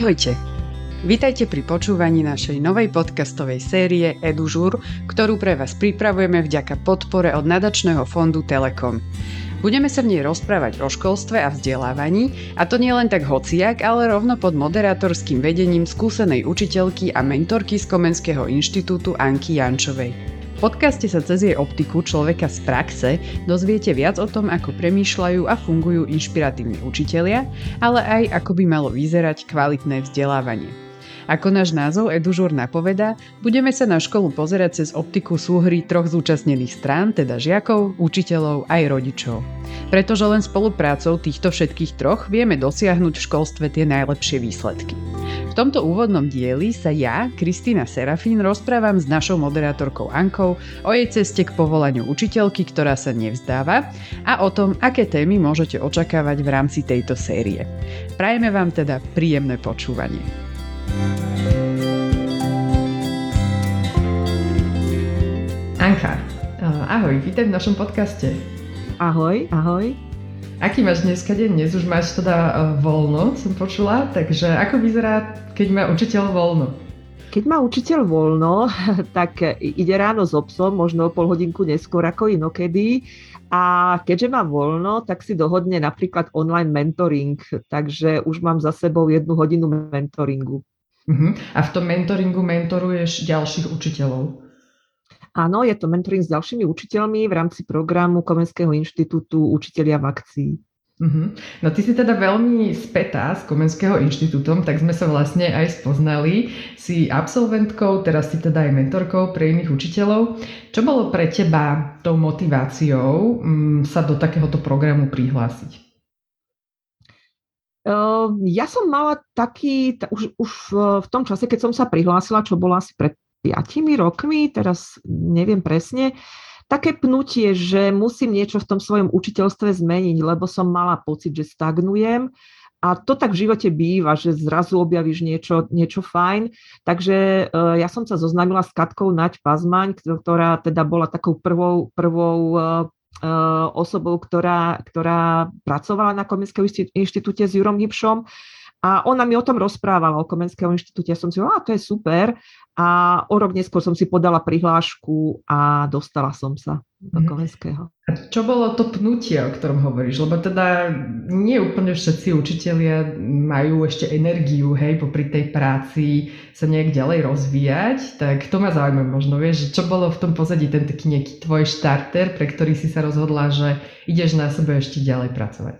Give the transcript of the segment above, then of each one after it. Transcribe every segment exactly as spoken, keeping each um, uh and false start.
Ahojte. Vítajte pri počúvaní našej novej podcastovej série EduŽur, ktorú pre vás pripravujeme vďaka podpore od nadačného fondu Telekom. Budeme sa v nej rozprávať o školstve a vzdelávaní, a to nie len tak hociak, ale rovno pod moderátorským vedením skúsenej učiteľky a mentorky z Komenského inštitútu Anky Jančovej. V podcaste sa cez jej optiku človeka z praxe dozviete viac o tom, ako premýšľajú a fungujú inšpiratívni učitelia, ale aj ako by malo vyzerať kvalitné vzdelávanie. Ako náš názov EduŽur napovedá, budeme sa na školu pozerať cez optiku súhry troch zúčastnených strán, teda žiakov, učiteľov aj rodičov. Pretože len spoluprácou týchto všetkých troch vieme dosiahnuť v školstve tie najlepšie výsledky. V tomto úvodnom dieli sa ja, Kristína Serafín, rozprávam s našou moderátorkou Ankou o jej ceste k povolaniu učiteľky, ktorá sa nevzdáva, a o tom, aké témy môžete očakávať v rámci tejto série. Prajeme vám teda príjemné počúvanie. Anka, ahoj, vítaj v našom podcaste. Ahoj, ahoj. Aký máš dneska deň? Dnes už máš teda voľno, som počula, takže ako vyzerá, keď má učiteľ voľno? Keď má učiteľ voľno, tak ide ráno s obsom, možno o pol hodinku neskôr ako inokedy. A keďže má voľno, tak si dohodne napríklad online mentoring, takže už mám za sebou jednu hodinu mentoringu. Uh-huh. A v tom mentoringu mentoruješ ďalších učiteľov? Áno, je to mentoring s ďalšími učiteľmi v rámci programu Komenského inštitútu Učitelia v akcii. Uh-huh. No ty si teda veľmi spätá s Komenského inštitútom, tak sme sa vlastne aj spoznali. Si absolventkou, teraz si teda aj mentorkou pre iných učiteľov. Čo bolo pre teba tou motiváciou um, sa do takéhoto programu prihlásiť? Uh, ja som mala taký, t- už, už v tom čase, keď som sa prihlásila, čo bolo asi pred piatimi rokmi, teraz neviem presne, také pnutie, že musím niečo v tom svojom učiteľstve zmeniť, lebo som mala pocit, že stagnujem. A to tak v živote býva, že zrazu objavíš niečo, niečo fajn. Takže uh, ja som sa zoznámila s Katkou Naď Pazmaň, ktorá teda bola takou prvou, prvou uh, uh, osobou, ktorá, ktorá pracovala na Komenskom inštitúte s Jurom Hybšom. A ona mi o tom rozprávala, o Komenského inštitúte. Ja som si hovorila, to je super. A o rok neskôr som si podala prihlášku a dostala som sa do Komenského. A čo bolo to pnutie, o ktorom hovoríš? Lebo teda nie úplne všetci učitelia majú ešte energiu, hej, popri tej práci sa nejak ďalej rozvíjať. Tak to ma zaujíma možno, vieš, že čo bolo v tom pozadí, ten taký nejaký tvoj štarter, pre ktorý si sa rozhodla, že ideš na sebe ešte ďalej pracovať?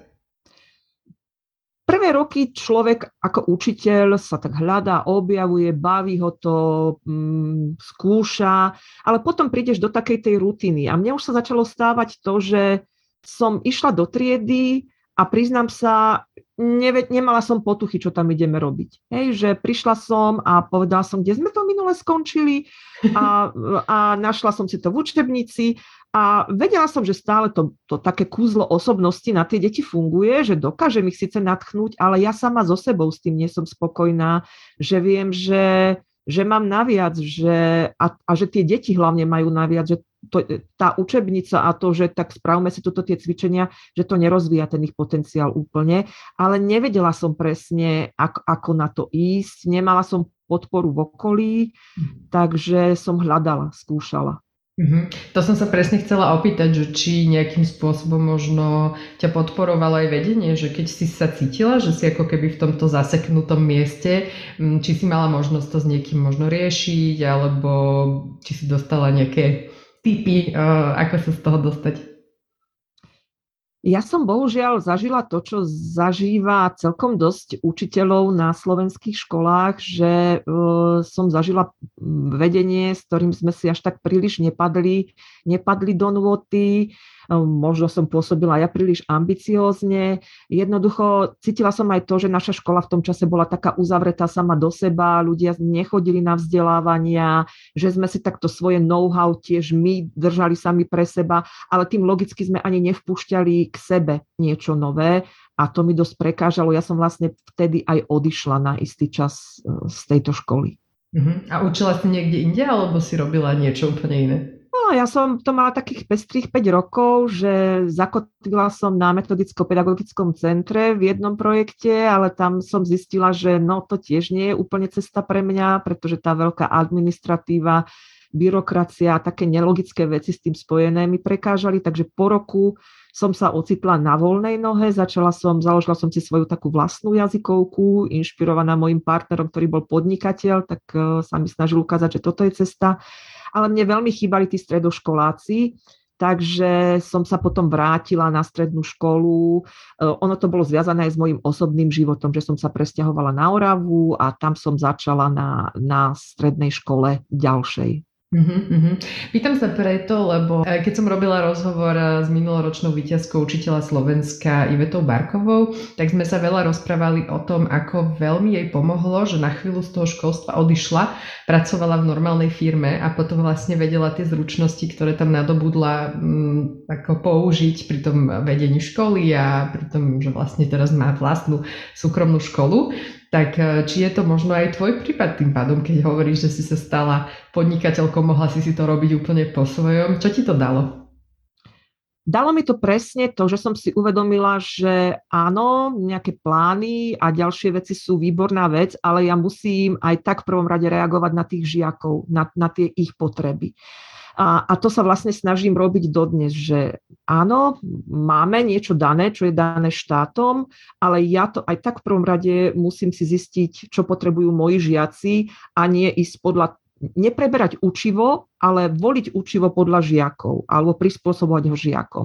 Prvé roky človek ako učiteľ sa tak hľadá, objavuje, baví ho to, mm, skúša, ale potom prídeš do takej tej rutiny. A mne už sa začalo stávať to, že som išla do triedy a priznám sa, neve, nemala som potuchy, čo tam ideme robiť. Hej, že prišla som a povedala som, kde sme to minule skončili, a, a našla som si to v učebnici. A vedela som, že stále to, to také kúzlo osobnosti na tie deti funguje, že dokážem ich síce nadchnúť, ale ja sama so sebou s tým nie som spokojná, že viem, že, že mám naviac, že, a, a že tie deti hlavne majú naviac, že to, tá učebnica a to, že tak spravme si toto tie cvičenia, že to nerozvíja ten ich potenciál úplne, ale nevedela som presne, ako, ako na to ísť, nemala som podporu v okolí, takže som hľadala, skúšala. Mm-hmm. To som sa presne chcela opýtať, že či nejakým spôsobom možno ťa podporovalo aj vedenie, že keď si sa cítila, že si ako keby v tomto zaseknutom mieste, či si mala možnosť to s niekým možno riešiť, alebo či si dostala nejaké tipy, ako sa z toho dostať? Ja som bohužiaľ zažila to, čo zažíva celkom dosť učiteľov na slovenských školách, že uh, som zažila vedenie, s ktorým sme si až tak príliš nepadli, nepadli do nôty. Možno som pôsobila ja príliš ambiciózne. Jednoducho cítila som aj to, že naša škola v tom čase bola taká uzavretá sama do seba, ľudia nechodili na vzdelávania, že sme si takto svoje know-how tiež my držali sami pre seba, ale tým logicky sme ani nevpúšťali k sebe niečo nové a to mi dosť prekážalo. Ja som vlastne vtedy aj odišla na istý čas z tejto školy. Uh-huh. A učila si niekde inde, alebo si robila niečo úplne iné? No, ja som to mala takých pestrých päť rokov, že zakotvila som na metodicko-pedagogickom centre v jednom projekte, ale tam som zistila, že no to tiež nie je úplne cesta pre mňa, pretože tá veľká administratíva, byrokracia a také nelogické veci s tým spojené mi prekážali, takže po roku som sa ocitla na voľnej nohe, začala som, založila som si svoju takú vlastnú jazykovku, inšpirovaná mojim partnerom, ktorý bol podnikateľ, tak sa mi snažil ukázať, že toto je cesta. Ale mne veľmi chýbali tí stredoškoláci, takže som sa potom vrátila na strednú školu. Ono to bolo zviazané aj s mojím osobným životom, že som sa presťahovala na Oravu a tam som začala na, na strednej škole ďalšej. Uh-huh, uh-huh. Pýtam sa preto, lebo keď som robila rozhovor s minuloročnou víťazkou učiteľa Slovenska Ivetou Barkovou, tak sme sa veľa rozprávali o tom, ako veľmi jej pomohlo, že na chvíľu z toho školstva odišla, pracovala v normálnej firme a potom vlastne vedela tie zručnosti, ktoré tam nadobudla, m, ako použiť pri tom vedení školy a pri tom, že vlastne teraz má vlastnú súkromnú školu. Tak či je to možno aj tvoj prípad tým pádom, keď hovoríš, že si sa stala podnikateľkou, mohla si si to robiť úplne po svojom. Čo ti to dalo? Dalo mi to presne to, že som si uvedomila, že áno, nejaké plány a ďalšie veci sú výborná vec, ale ja musím aj tak v prvom rade reagovať na tých žiakov, na, na tie ich potreby. A, a to sa vlastne snažím robiť dodnes, že áno, máme niečo dané, čo je dané štátom, ale ja to aj tak v prvom rade musím si zistiť, čo potrebujú moji žiaci a nie ísť podľa, nepreberať učivo, ale voliť učivo podľa žiakov alebo prispôsobovať ho žiakom.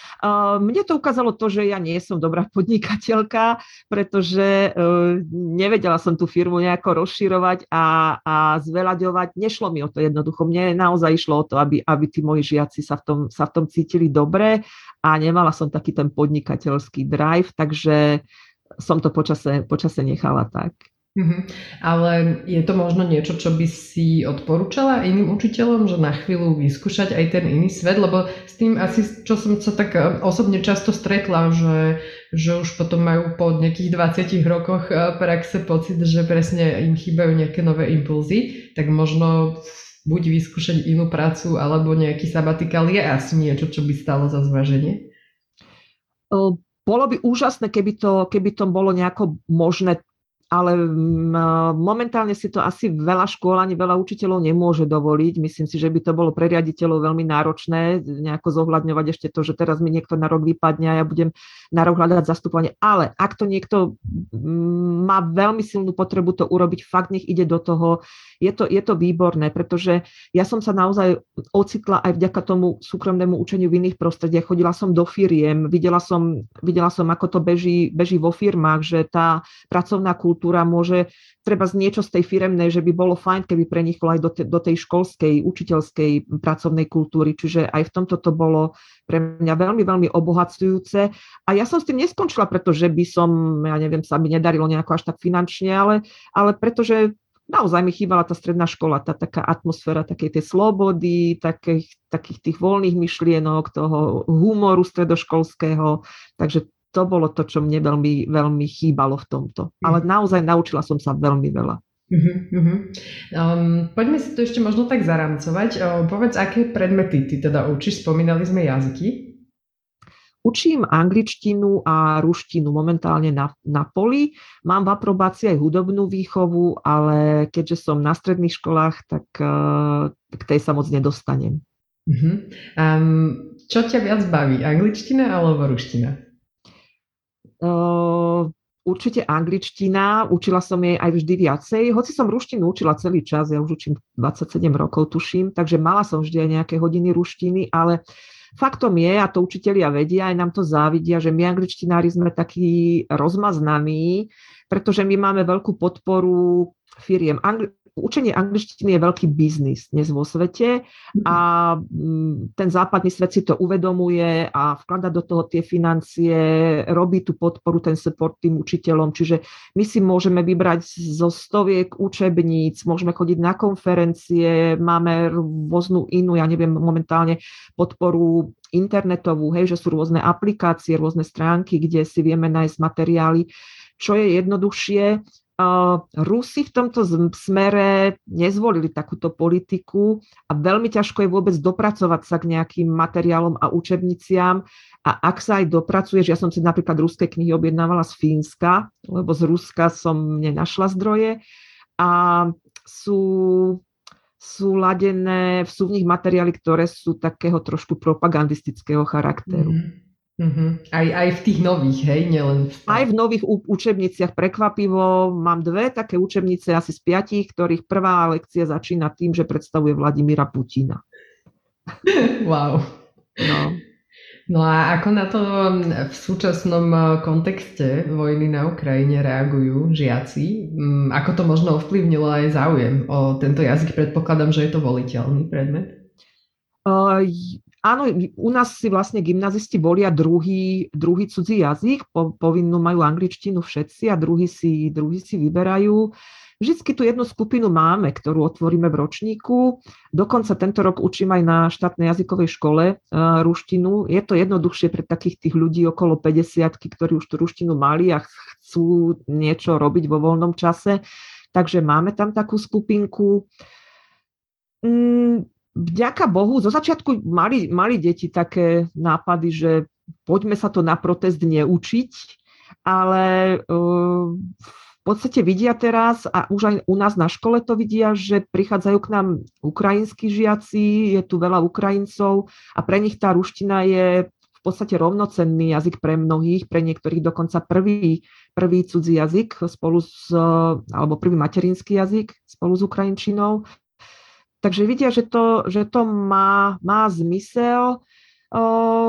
Mne to ukázalo to, že ja nie som dobrá podnikateľka, pretože nevedela som tú firmu nejako rozširovať a, a zveľaďovať. Nešlo mi o to jednoducho. Mne naozaj išlo o to, aby, aby tí moji žiaci sa v tom, sa v tom cítili dobre a nemala som taký ten podnikateľský drive, takže som to počase, počase nechala tak. Uh-huh. Ale je to možno niečo, čo by si odporúčala iným učiteľom, že na chvíľu vyskúšať aj ten iný svet, lebo s tým asi, čo som sa tak osobne často stretla, že, že už potom majú po nejakých dvadsiatich rokoch praxe pocit, že presne im chýbajú nejaké nové impulzy, tak možno buď vyskúšať inú prácu, alebo nejaký sabatikál je asi niečo, čo by stalo za zváženie. Bolo by úžasné, keby to, keby to bolo nejako možné, ale momentálne si to asi veľa škôl ani veľa učiteľov nemôže dovoliť. Myslím si, že by to bolo pre riaditeľov veľmi náročné nejako zohľadňovať ešte to, že teraz mi niekto na rok vypadne a ja budem na rok hľadať zastupovanie. Ale ak to niekto má veľmi silnú potrebu to urobiť, fakt nech ide do toho. Je to, je to výborné, pretože ja som sa naozaj ocitla aj vďaka tomu súkromnému učeniu v iných prostrediach. Chodila som do firiem, videla som, videla som ako to beží, beží vo firmách, že tá pracovná kultúra môže treba z niečo z tej firemnej, že by bolo fajn, keby preniklo aj do, te, do tej školskej, učiteľskej pracovnej kultúry. Čiže aj v tomto to bolo pre mňa veľmi, veľmi obohacujúce. A ja som s tým neskončila, pretože by som, ja neviem, sa mi nedarilo nejako až tak finančne, ale, ale pretože naozaj mi chýbala tá stredná škola, tá taká atmosféra takej tej slobody, takých, takých tých voľných myšlienok, toho humoru stredoškolského. Takže to bolo to, čo mne veľmi, veľmi chýbalo v tomto. Ale naozaj naučila som sa veľmi veľa. Uh-huh, uh-huh. Um, poďme si to ešte možno tak zaramcovať. Uh, povedz, aké predmety ty teda učíš? Spomínali sme jazyky. Učím angličtinu a ruštinu momentálne na, na poli. Mám v aprobácii aj hudobnú výchovu, ale keďže som na stredných školách, tak uh, k tej sa moc nedostanem. Uh-huh. Um, čo ťa viac baví? Angličtina alebo ruština? Uh, určite angličtina. Učila som jej aj vždy viacej. Hoci som ruštinu učila celý čas, ja už učím dvadsaťsedem rokov, tuším, takže mala som vždy aj nejaké hodiny ruštiny, ale faktom je, a to učitelia vedia, aj nám to závidia, že my angličtinári sme takí rozmaznaní, pretože my máme veľkú podporu firiem. Angli- Učenie angličtiny je veľký biznis dnes vo svete a ten západný svet si to uvedomuje a vklada do toho tie financie, robí tú podporu, ten support tým učiteľom. Čiže my si môžeme vybrať zo stoviek učebníc, môžeme chodiť na konferencie, máme rôznu inú, ja neviem, momentálne podporu internetovú, hej, že sú rôzne aplikácie, rôzne stránky, kde si vieme nájsť materiály, čo je jednoduchšie. Rusi v tomto smere nezvolili takúto politiku a veľmi ťažko je vôbec dopracovať sa k nejakým materiálom a učebniciam. A ak sa aj dopracuješ, ja som si napríklad ruské knihy objednávala z Fínska, lebo z Ruska som nenašla zdroje a sú, sú ladené, sú v nich materiály, ktoré sú takého trošku propagandistického charakteru. Mm. Uh-huh. Aj, aj v tých nových, hej? Nielen v... Aj v nových učebniciach prekvapivo. Mám dve také učebnice asi z piatich, ktorých prvá lekcia začína tým, že predstavuje Vladimíra Putina. Wow. No. No a ako na to v súčasnom kontexte vojny na Ukrajine reagujú žiaci? Ako to možno ovplyvnilo aj záujem o tento jazyk? Predpokladám, že je to voliteľný predmet. Uh, Áno, u nás si vlastne gymnazisti volia druhý, druhý cudzí jazyk, po, povinnú majú angličtinu všetci a druhý si, druhý si vyberajú. Vždycky tu jednu skupinu máme, ktorú otvoríme v ročníku. Dokonca tento rok učím aj na štátnej jazykovej škole uh, ruštinu. Je to jednoduchšie pre takých tých ľudí okolo päťdesiatky, ktorí už tú ruštinu mali a chcú niečo robiť vo voľnom čase. Takže máme tam takú skupinku. Mm, Vďaka Bohu, zo začiatku mali, mali deti také nápady, že poďme sa to na protest neučiť, ale uh, v podstate vidia teraz, a už aj u nás na škole to vidia, že prichádzajú k nám ukrajinskí žiaci, je tu veľa Ukrajincov a pre nich tá ruština je v podstate rovnocenný jazyk pre mnohých, pre niektorých dokonca prvý, prvý cudzí jazyk spolu s, alebo prvý materinský jazyk spolu s ukrajinčinou. Takže vidia, že to, že to má, má zmysel, o,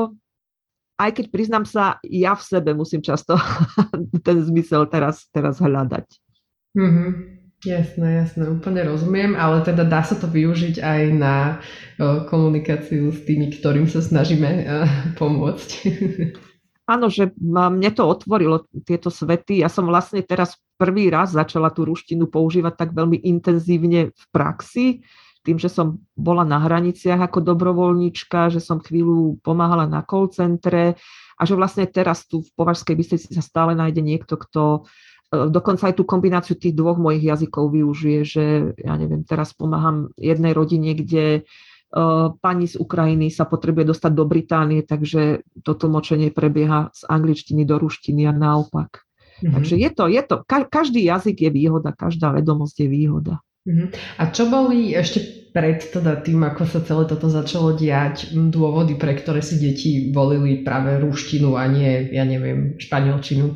aj keď priznám sa, ja v sebe musím často ten zmysel teraz, teraz hľadať. Mm-hmm. Jasné, jasné, úplne rozumiem, ale teda dá sa to využiť aj na o, komunikáciu s tými, ktorým sa snažíme o, pomôcť. Áno, že mne to otvorilo tieto svety. Ja som vlastne teraz prvý raz začala tú ruštinu používať tak veľmi intenzívne v praxi, tým, že som bola na hraniciach ako dobrovoľníčka, že som chvíľu pomáhala na call centre a že vlastne teraz tu v Považskej Bystrici sa stále nájde niekto, kto dokonca aj tú kombináciu tých dvoch mojich jazykov využije, že ja neviem, teraz pomáham jednej rodine, kde uh, pani z Ukrajiny sa potrebuje dostať do Británie, takže to tlmočenie prebieha z angličtiny do ruštiny a naopak. Mm-hmm. Takže je to, je to, každý jazyk je výhoda, každá vedomosť je výhoda. A čo boli ešte pred teda tým, ako sa celé toto začalo diať, dôvody, pre ktoré si deti volili práve ruštinu a nie, ja neviem, španielčinu?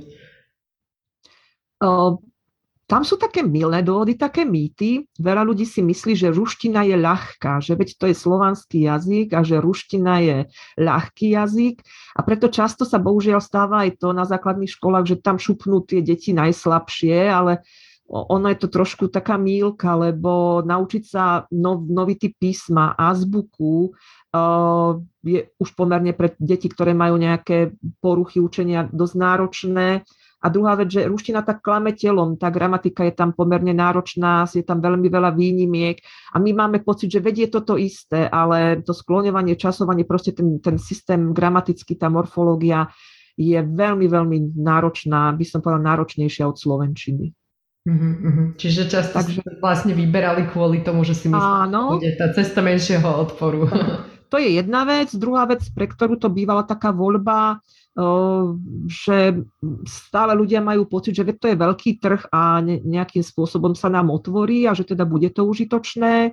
Uh, tam sú také milé dôvody, také mýty. Veľa ľudí si myslí, že ruština je ľahká, že veď to je slovanský jazyk a že ruština je ľahký jazyk. A preto často sa bohužiaľ stáva aj to na základných školách, že tam šupnú tie deti najslabšie, ale ono je to trošku taká mýlka, lebo naučiť sa nov, nový typ písma, azbuku uh, je už pomerne pre deti, ktoré majú nejaké poruchy učenia dosť náročné. A druhá vec, že ruština tak klame telom, tá gramatika je tam pomerne náročná, je tam veľmi veľa výnimiek a my máme pocit, že vedie toto isté, ale to skloňovanie, časovanie, proste ten, ten systém gramatický, tá morfológia je veľmi, veľmi náročná, by som povedala náročnejšia od slovenčiny. Uh-huh, uh-huh. Čiže často Takže... vlastne vyberali kvôli tomu, že si mysleli, že bude tá cesta menšieho odporu. To je jedna vec. Druhá vec, pre ktorú to bývala taká voľba, že stále ľudia majú pocit, že to je veľký trh a nejakým spôsobom sa nám otvorí a že teda bude to užitočné.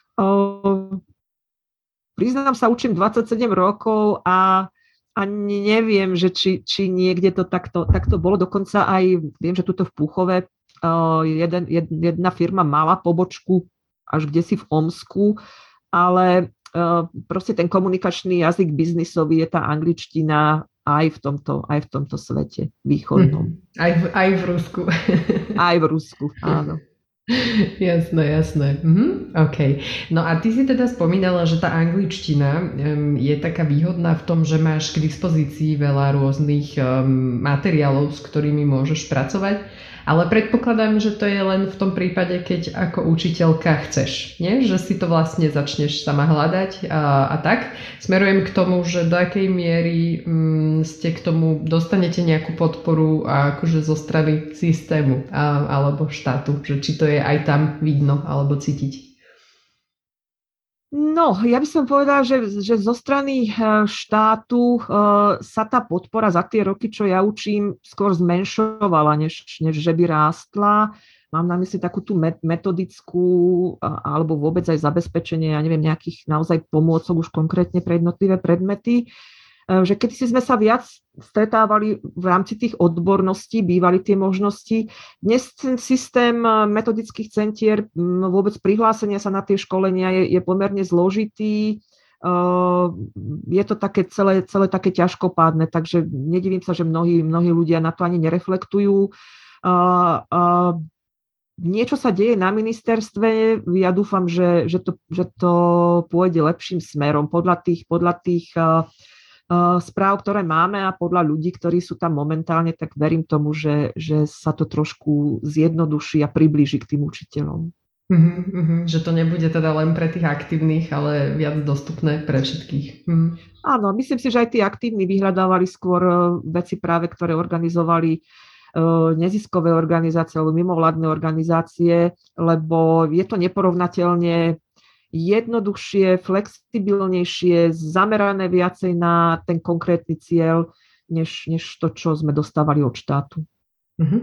Priznám sa, učím dvadsaťsedem rokov a ani neviem, že či, či niekde to takto, takto bolo. Dokonca aj viem, že tuto v Púchove jeden, jedna firma mala pobočku až kdesi v Omsku, ale proste ten komunikačný jazyk biznisový je tá angličtina aj v tomto, aj v tomto svete východnom. Aj v, aj v Rusku. Aj v Rusku, áno. Jasné, jasné. Mhm, OK. No a ty si teda spomínala, že tá angličtina um, je taká výhodná v tom, že máš k dispozícii veľa rôznych um, materiálov, s ktorými môžeš pracovať. Ale predpokladám, že to je len v tom prípade, keď ako učiteľka chceš, nie? Že si to vlastne začneš sama hľadať a, a tak. Smerujem k tomu, že do akej miery mm, ste k tomu dostanete nejakú podporu a akože zo strany systému a, alebo štátu, že či to je aj tam vidno alebo cítiť. No, ja by som povedala, že, že zo strany štátu sa tá podpora za tie roky, čo ja učím, skôr zmenšovala, než, než že by rástla. Mám na mysli takú tú metodickú alebo vôbec aj zabezpečenie, ja neviem, nejakých naozaj pomôcok už konkrétne pre jednotlivé predmety. Že keď si sme sa viac stretávali v rámci tých odborností, bývali tie možnosti. Dnes ten systém metodických centier, vôbec prihlásenia sa na tie školenia je, je pomerne zložitý. Je to také celé, celé také ťažkopádne, takže nedivím sa, že mnohí, mnohí ľudia na to ani nereflektujú. Niečo sa deje na ministerstve, ja dúfam, že, že, to, že to pôjde lepším smerom podľa tých, podľa tých správ, ktoré máme a podľa ľudí, ktorí sú tam momentálne, tak verím tomu, že, že sa to trošku zjednoduší a priblíži k tým učiteľom. Uh-huh, uh-huh. Že to nebude teda len pre tých aktívnych, ale viac dostupné pre všetkých. Uh-huh. Áno, myslím si, že aj tí aktívni vyhľadávali skôr veci práve, ktoré organizovali neziskové organizácie alebo mimovládne organizácie, lebo je to neporovnateľne jednoduchšie, flexibilnejšie, zamerané viacej na ten konkrétny cieľ, než, než to, čo sme dostávali od štátu. Uh-huh.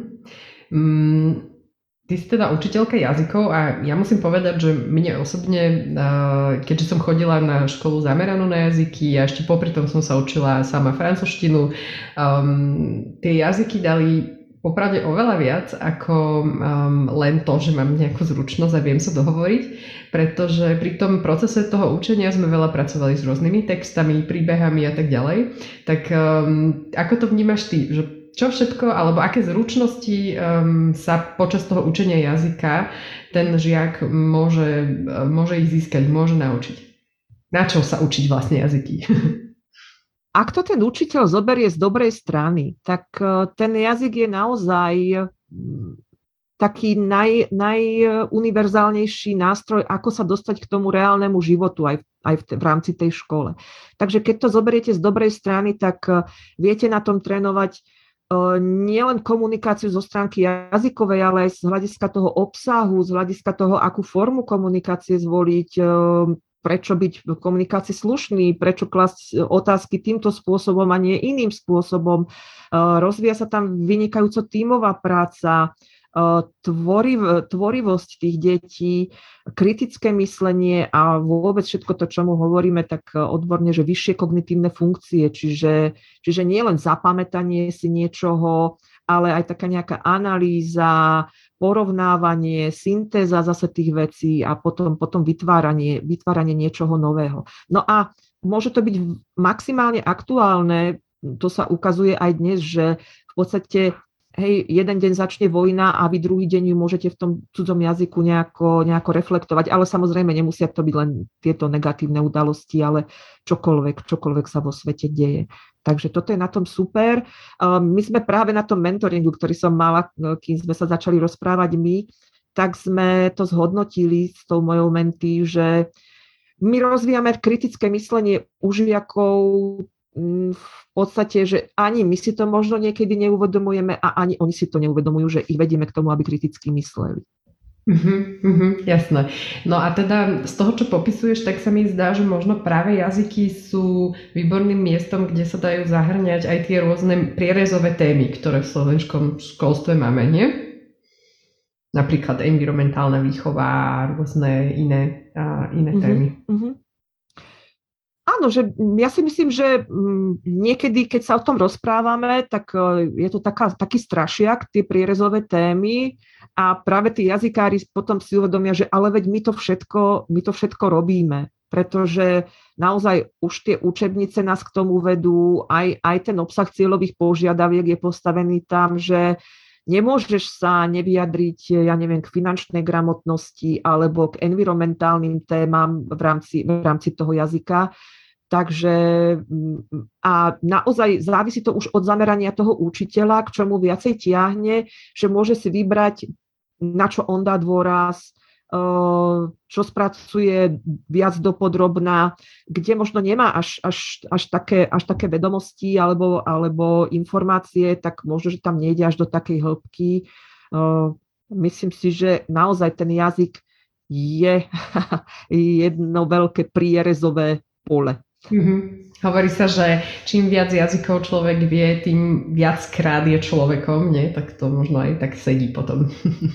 Mm, ty si teda učiteľka jazykov a ja musím povedať, že mne osobne, keďže som chodila na školu zameranú na jazyky a ešte popri tom som sa učila sama francúzštinu, um, tie jazyky dali popravde oveľa viac ako um, len to, že mám nejakú zručnosť a viem sa dohovoriť, pretože pri tom procese toho učenia sme veľa pracovali s rôznymi textami, príbehami a tak ďalej. Tak um, ako to vnímaš ty? Že čo všetko, alebo aké zručnosti um, sa počas toho učenia jazyka ten žiak môže, môže ich získať, môže naučiť? Na čo sa učiť vlastne jazyky? Ak to ten učiteľ zoberie z dobrej strany, tak ten jazyk je naozaj taký naj, najuniverzálnejší nástroj, ako sa dostať k tomu reálnemu životu aj, aj v, v rámci tej škole. Takže keď to zoberiete z dobrej strany, tak viete na tom trénovať nielen komunikáciu zo stránky jazykovej, ale aj z hľadiska toho obsahu, z hľadiska toho, akú formu komunikácie zvoliť, prečo byť v komunikácii slušný, prečo klasť otázky týmto spôsobom a nie iným spôsobom. Rozvíja sa tam vynikajúco tímová práca, tvoriv, tvorivosť tých detí, kritické myslenie a vôbec všetko to, čomu hovoríme tak odborne, že vyššie kognitívne funkcie, čiže, čiže nie len zapamätanie si niečoho, ale aj taká nejaká analýza, porovnávanie, syntéza zase tých vecí a potom, potom vytváranie, vytváranie niečoho nového. No a môže to byť maximálne aktuálne, to sa ukazuje aj dnes, že v podstate hej, jeden deň začne vojna a vy druhý deň ju môžete v tom cudzom jazyku nejako, nejako reflektovať, ale samozrejme nemusia to byť len tieto negatívne udalosti, ale čokoľvek, čokoľvek sa vo svete deje. Takže toto je na tom super. My sme práve na tom mentoringu, ktorý som mala, kým sme sa začali rozprávať my, tak sme to zhodnotili s tou mojou mentí, že my rozvíjame kritické myslenie u žiakov v podstate, že ani my si to možno niekedy neuvedomujeme a ani oni si to neuvedomujú, že ich vedieme k tomu, aby kriticky mysleli. Uh-huh, uh-huh, jasné. No a teda z toho, čo popisuješ, tak sa mi zdá, že možno práve jazyky sú výborným miestom, kde sa dajú zahrňať aj tie rôzne prierezové témy, ktoré v slovenskom školstve máme, nie? Napríklad environmentálna výchova a rôzne iné, uh, iné uh-huh, témy. Uh-huh. Áno, že ja si myslím, že niekedy, keď sa o tom rozprávame, tak je to taká, taký strašiak, tie prierezové témy a práve tí jazykári potom si uvedomia, že ale veď my to všetko, my to všetko robíme, pretože naozaj už tie učebnice nás k tomu vedú, aj, aj ten obsah cieľových požiadaviek je postavený tam, že nemôžeš sa nevyjadriť, ja neviem, k finančnej gramotnosti alebo k environmentálnym témam v rámci, v rámci toho jazyka. Takže a naozaj závisí to už od zamerania toho učiteľa, k čomu viacej tiahne, že môže si vybrať, na čo on dá dôraz, čo spracuje viac dopodrobná, kde možno nemá až, až, až, také, až také vedomosti alebo, alebo informácie, tak možno, že tam nejde až do takej hĺbky. Myslím si, že naozaj ten jazyk je jedno veľké prierezové pole. Mm-hmm. Hovorí sa, že čím viac jazykov človek vie, tým viackrát je človekom, nie? Tak to možno aj tak sedí potom.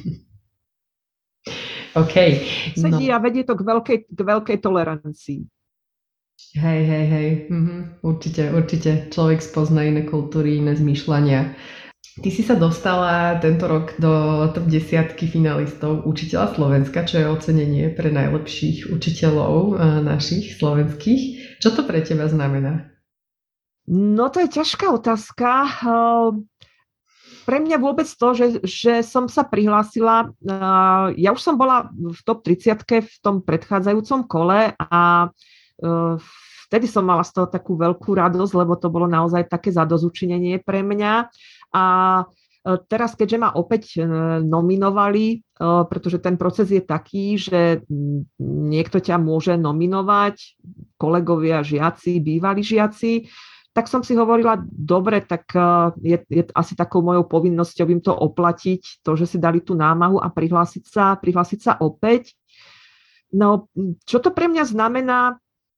OK. Sedí no. a vedie to k veľkej, k veľkej tolerancii. Hej, hej, hej. Mhm. Určite, určite. Človek spozná iné kultúry, iné zmýšľania. Ty si sa dostala tento rok do top desiatky finalistov Učiteľa Slovenska, čo je ocenenie pre najlepších učiteľov našich slovenských. Čo to pre teba znamená? No to je ťažká otázka. Pre mňa vôbec to, že, že som sa prihlásila, ja už som bola v top tridsiatke v tom predchádzajúcom kole a vtedy som mala z toho takú veľkú radosť, lebo to bolo naozaj také zadozučinenie pre mňa. A teraz, keďže ma opäť nominovali, pretože ten proces je taký, že niekto ťa môže nominovať, kolegovia, žiaci, bývalí žiaci, tak som si hovorila, dobre, tak je, je asi takou mojou povinnosťou im to oplatiť, to, že si dali tú námahu a prihlásiť sa, prihlásiť sa opäť. No, čo to pre mňa znamená?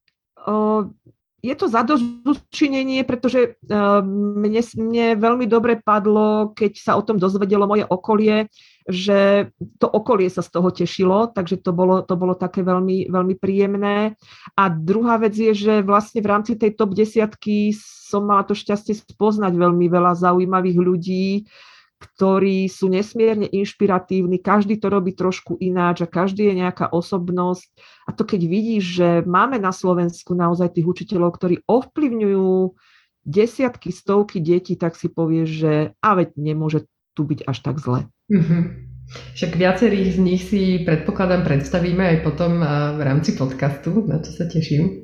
Je to zadozučinenie, pretože mne, mne veľmi dobre padlo, keď sa o tom dozvedelo moje okolie, že to okolie sa z toho tešilo, takže to bolo, to bolo také veľmi, veľmi príjemné. A druhá vec je, že vlastne v rámci tej top desiatky som mala to šťastie spoznať veľmi veľa zaujímavých ľudí, ktorí sú nesmierne inšpiratívni, každý to robí trošku ináč a každý je nejaká osobnosť. A to keď vidíš, že máme na Slovensku naozaj tých učiteľov, ktorí ovplyvňujú desiatky, stovky detí, tak si povieš, že a veď nemôže tu byť až tak zle. Mm-hmm. Však viacerých z nich si predpokladám predstavíme aj potom v rámci podcastu, na čo sa teším.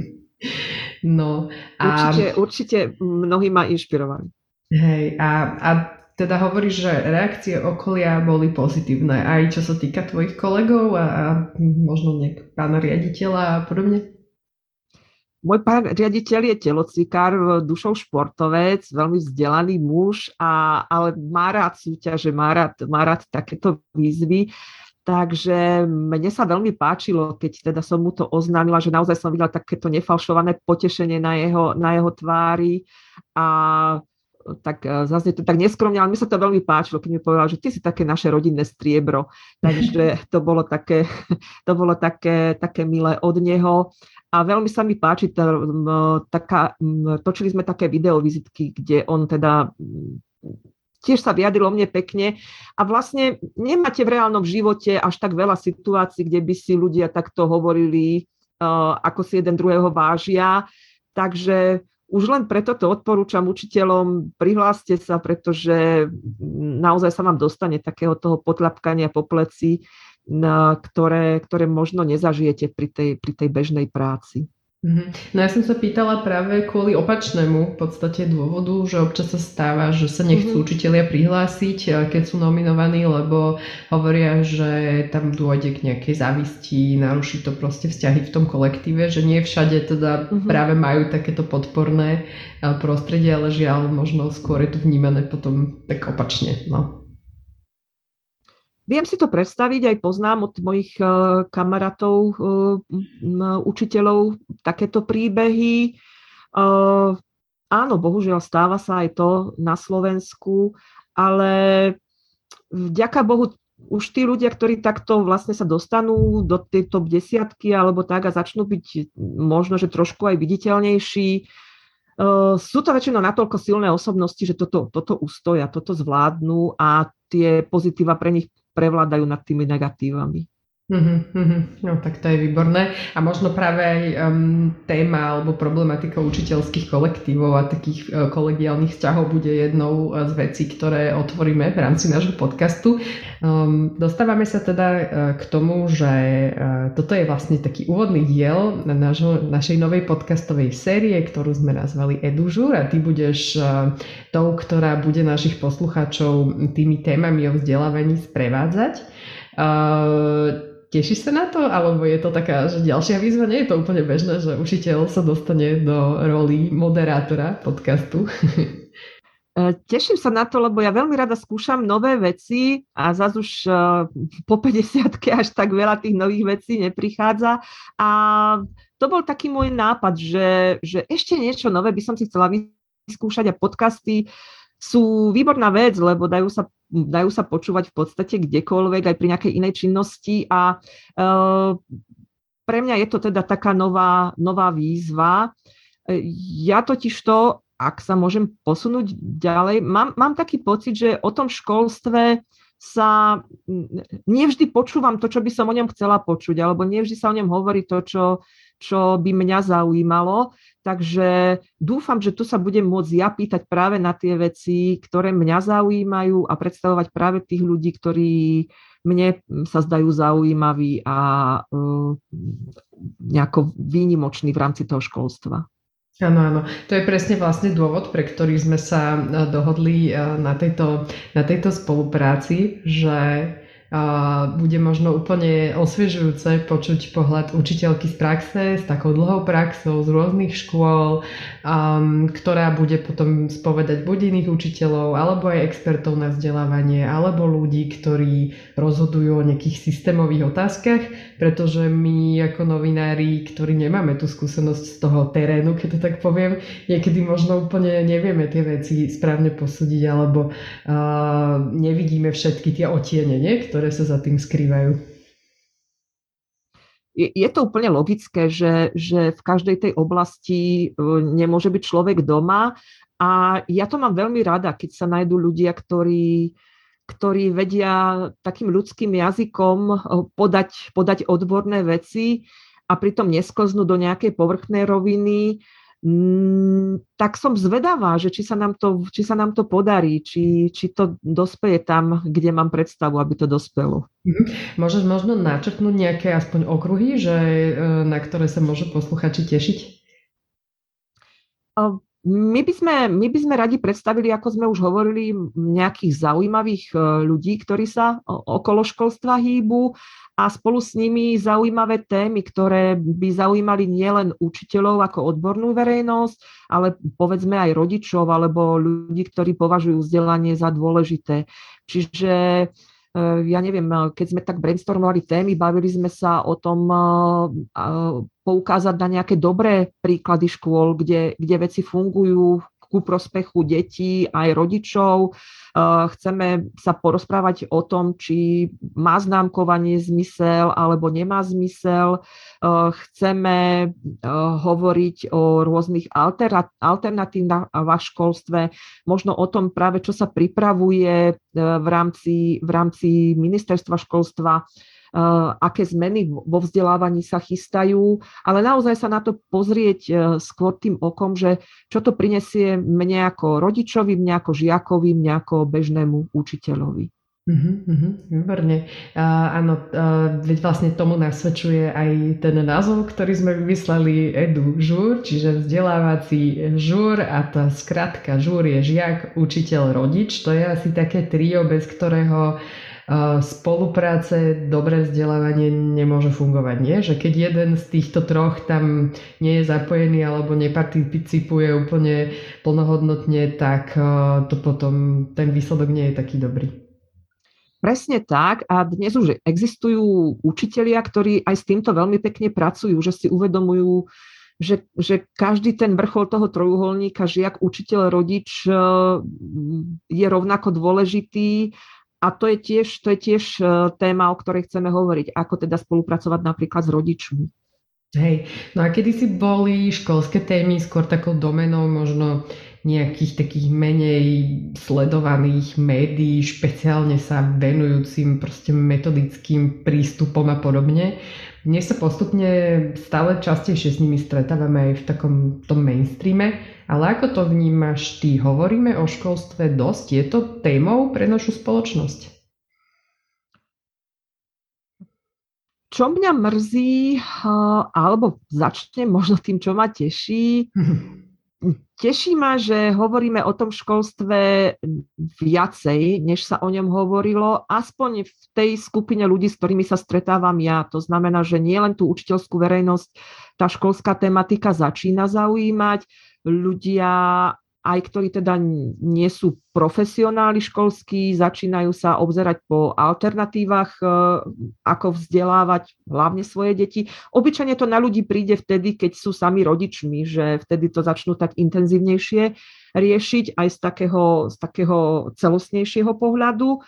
no, a... Určite, určite mnohí ma inšpirovali. Hej, a, a teda hovoríš, že reakcie okolia boli pozitívne, aj čo sa týka tvojich kolegov a, a možno nejak pána riaditeľa a podobne? Môj pán riaditeľ je telocvikár, dušou športovec, veľmi vzdelaný muž, a, ale má rád súťaže, má rád, má rád takéto výzvy. Takže mne sa veľmi páčilo, keď teda som mu to oznámila, že naozaj som videla takéto nefalšované potešenie na jeho, na jeho tvári. A tak zase to tak neskromne, ale mi sa to veľmi páčilo, keď mi povedal, že ty si také naše rodinné striebro. Takže to bolo také, to bolo také, také milé od neho. A veľmi sa mi páči, tá, taká, točili sme také videovizitky, kde on teda tiež sa vyjadril o mne pekne. A vlastne nemáte v reálnom živote až tak veľa situácií, kde by si ľudia takto hovorili, ako si jeden druhého vážia. Takže už len preto to odporúčam učiteľom, prihláste sa, pretože naozaj sa vám dostane takého toho potľapkania po pleci, ktoré, ktoré možno nezažijete pri tej, pri tej bežnej práci. Mm-hmm. No ja som sa pýtala práve kvôli opačnému v podstate dôvodu, že občas sa stáva, že sa nechcú mm-hmm. učitelia prihlásiť, keď sú nominovaní, lebo hovoria, že tam dôjde k nejakej závisti, naruší to proste vzťahy v tom kolektíve, že nie všade teda mm-hmm. práve majú takéto podporné prostredie, ale žiaľ, možno skôr je to vnímané potom tak opačne. No. Viem si to predstaviť, aj poznám od mojich uh, kamarátov, uh, učiteľov takéto príbehy. Uh, áno, bohužiaľ stáva sa aj to na Slovensku, ale vďaka Bohu už tí ľudia, ktorí takto vlastne sa dostanú do tej top desiatky alebo tak a začnú byť možno, že trošku aj viditeľnejší, uh, sú to väčšinou natoľko silné osobnosti, že toto, toto ustoja, toto zvládnu a tie pozitíva pre nich prevládajú nad tými negatívami. Uh-huh, uh-huh. No tak to je výborné. A možno práve aj um, téma alebo problematika učiteľských kolektívov a takých uh, kolegiálnych vzťahov bude jednou uh, z vecí, ktoré otvoríme v rámci nášho podcastu. Um, dostávame sa teda uh, k tomu, že uh, toto je vlastne taký úvodný diel na našo, našej novej podcastovej série, ktorú sme nazvali EduŽur, a ty budeš uh, tou, ktorá bude našich poslucháčov tými témami o vzdelávaní sprevádzať. Uh, Tešíš sa na to? Alebo je to taká, že ďalšia výzva? Nie je to úplne bežné, že učiteľ sa dostane do roli moderátora podcastu? Teším sa na to, lebo ja veľmi rada skúšam nové veci a zase už po päťdesiatke až tak veľa tých nových vecí neprichádza. A to bol taký môj nápad, že, že ešte niečo nové by som si chcela vyskúšať, a podcasty sú výborná vec, lebo dajú sa, dajú sa počúvať v podstate kdekoľvek, aj pri nejakej inej činnosti, a e, pre mňa je to teda taká nová, nová výzva. Ja totiž to, ak sa môžem posunúť ďalej, mám, mám taký pocit, že o tom školstve sa nevždy počúvam to, čo by som o ňom chcela počuť, alebo nevždy sa o ňom hovorí to, čo, čo by mňa zaujímalo. Takže dúfam, že tu sa budem môcť ja pýtať práve na tie veci, ktoré mňa zaujímajú, a predstavovať práve tých ľudí, ktorí mne sa zdajú zaujímaví a uh, nejako výnimoční v rámci toho školstva. Áno, áno. To je presne vlastne dôvod, pre ktorý sme sa dohodli na tejto, na tejto spolupráci, že Uh, bude možno úplne osviežujúce počuť pohľad učiteľky z praxe, s takou dlhou praxou z rôznych škôl, um, ktorá bude potom spovedať buď iných učiteľov, alebo aj expertov na vzdelávanie, alebo ľudí, ktorí rozhodujú o nejakých systémových otázkach, pretože my ako novinári, ktorí nemáme tú skúsenosť z toho terénu, keď to tak poviem, niekedy možno úplne nevieme tie veci správne posúdiť, alebo uh, nevidíme všetky tie otiene, nie? Ktoré sa za tým skrývajú. Je, je to úplne logické, že, že v každej tej oblasti nemôže byť človek doma, a ja to mám veľmi rada, keď sa nájdú ľudia, ktorí, ktorí vedia takým ľudským jazykom podať, podať odborné veci a pritom nesklznú do nejakej povrchnej roviny. Mm, tak som zvedavá, že či sa nám to, či sa nám to podarí, či, či to dospeje tam, kde mám predstavu, aby to dospelo. Mm-hmm. Môžeš možno načrtnúť nejaké aspoň okruhy, že, na ktoré sa môžu posluchači tešiť? My by sme, my by sme radi predstavili, ako sme už hovorili, nejakých zaujímavých ľudí, ktorí sa okolo školstva hýbu, a spolu s nimi zaujímavé témy, ktoré by zaujímali nielen učiteľov ako odbornú verejnosť, ale povedzme aj rodičov alebo ľudí, ktorí považujú vzdelanie za dôležité. Čiže ja neviem, keď sme tak brainstormovali témy, bavili sme sa o tom poukázať na nejaké dobré príklady škôl, kde, kde veci fungujú ku prospechu detí aj rodičov. Chceme sa porozprávať o tom, či má známkovanie zmysel alebo nemá zmysel. Chceme hovoriť o rôznych alternatívach v školstve, možno o tom práve, čo sa pripravuje v rámci, v rámci ministerstva školstva, aké zmeny vo vzdelávaní sa chystajú, ale naozaj sa na to pozrieť skôr tým okom, že čo to prinesie mne ako rodičovi, mne ako žiakovi, mne ako bežnému učiteľovi. Uh-huh, uh-huh, výborne. Uh, áno, uh, veď vlastne tomu nasvedčuje aj ten názov, ktorý sme vymysleli EduŽur, čiže vzdelávací žur, a tá skratka žur je žiak, učiteľ, rodič. To je asi také trio, bez ktorého spolupráce, dobré vzdelávanie nemôže fungovať, nie? Že keď jeden z týchto troch tam nie je zapojený alebo neparticipuje úplne plnohodnotne, tak to potom ten výsledok nie je taký dobrý. Presne tak, a dnes už existujú učitelia, ktorí aj s týmto veľmi pekne pracujú, že si uvedomujú, že, že každý ten vrchol toho trojuholníka, žiak, učiteľ, rodič, je rovnako dôležitý. A to je tiež, to je tiež téma, o ktorej chceme hovoriť, ako teda spolupracovať napríklad s rodičmi. Hej, no a kedysi boli školské témy skôr takou domenou možno nejakých takých menej sledovaných médií, špeciálne sa venujúcim proste metodickým prístupom a podobne. Dnes sa postupne stále častejšie s nimi stretávame aj v takom tom mainstreame, ale ako to vnímaš ty? Hovoríme o školstve dosť? Je to témou pre našu spoločnosť? Čo mňa mrzí, alebo začnem možno tým, čo ma teší. Teší ma, že hovoríme o tom školstve viacej, než sa o ňom hovorilo, aspoň v tej skupine ľudí, s ktorými sa stretávam ja. To znamená, že nie len tú učiteľskú verejnosť tá školská tematika začína zaujímať. Ľudia, aj ktorí teda nie sú profesionáli školskí, začínajú sa obzerať po alternatívach, ako vzdelávať hlavne svoje deti. Obyčajne to na ľudí príde vtedy, keď sú sami rodičmi, že vtedy to začnú tak intenzívnejšie riešiť aj z takého, z takého celostnejšieho pohľadu.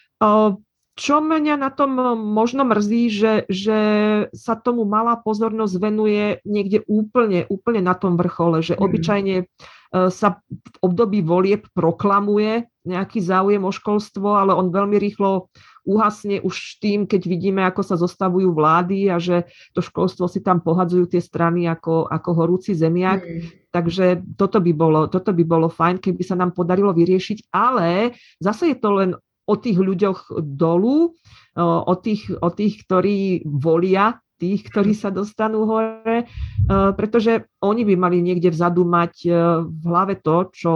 Čo mňa na tom možno mrzí, že, že sa tomu malá pozornosť venuje niekde úplne, úplne na tom vrchole, že obyčajne sa v období volieb proklamuje nejaký záujem o školstvo, ale on veľmi rýchlo uhasne už tým, keď vidíme, ako sa zostavujú vlády a že to školstvo si tam pohadzujú tie strany ako, ako horúci zemiak. Mm. Takže toto by bolo, toto by bolo fajn, keby sa nám podarilo vyriešiť, ale zase je to len o tých ľuďoch dolu, o tých, o tých, ktorí volia tých, ktorí sa dostanú hore, pretože oni by mali niekde vzadu mať v hlave to, čo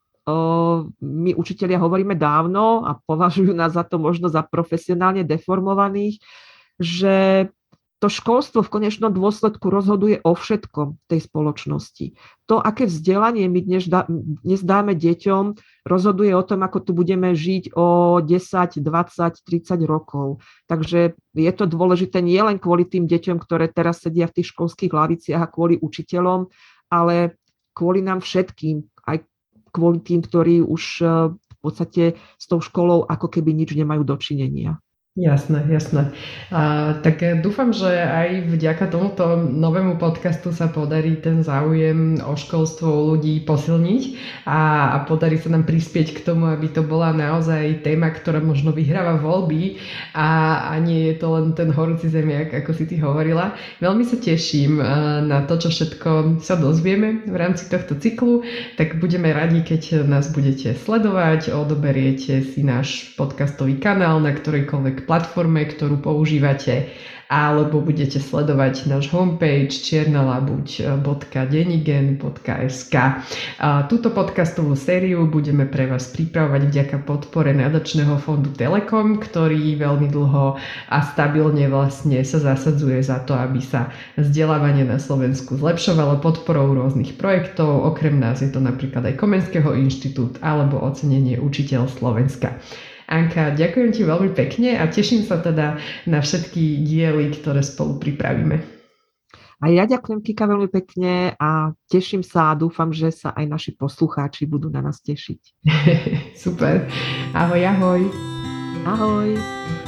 my učitelia hovoríme dávno a považujú nás za to možno za profesionálne deformovaných, že to školstvo v konečnom dôsledku rozhoduje o všetkom tej spoločnosti. To, aké vzdelanie my dnes, dá, dnes dáme deťom, rozhoduje o tom, ako tu budeme žiť o desať, dvadsať, tridsať rokov. Takže je to dôležité nie len kvôli tým deťom, ktoré teraz sedia v tých školských laviciach a kvôli učiteľom, ale kvôli nám všetkým, aj kvôli tým, ktorí už v podstate s tou školou ako keby nič nemajú dočinenia. Jasné, jasné. A, tak dúfam, že aj vďaka tomuto novému podcastu sa podarí ten záujem o školstvo u ľudí posilniť a, a podarí sa nám prispieť k tomu, aby to bola naozaj téma, ktorá možno vyhráva voľby a, a nie je to len ten horúci zemiak, ako si ty hovorila. Veľmi sa teším na to, čo všetko sa dozvieme v rámci tohto cyklu, tak budeme radi, keď nás budete sledovať, odoberiete si náš podcastový kanál na ktorejkoľvek platforme, ktorú používate, alebo budete sledovať náš homepage čierna-labuť bodka denigen bodka es ká. Túto podcastovú sériu budeme pre vás pripravovať vďaka podpore nadačného fondu Telekom, ktorý veľmi dlho a stabilne vlastne sa zasadzuje za to, aby sa vzdelávanie na Slovensku zlepšovalo podporou rôznych projektov. Okrem nás je to napríklad aj Komenského inštitút alebo ocenenie Učiteľ Slovenska. Anka, ďakujem ti veľmi pekne a teším sa teda na všetky diely, ktoré spolu pripravíme. A ja ďakujem, Kika, veľmi pekne a teším sa a dúfam, že sa aj naši poslucháči budú na nás tešiť. Super. Ahoj, ahoj. Ahoj.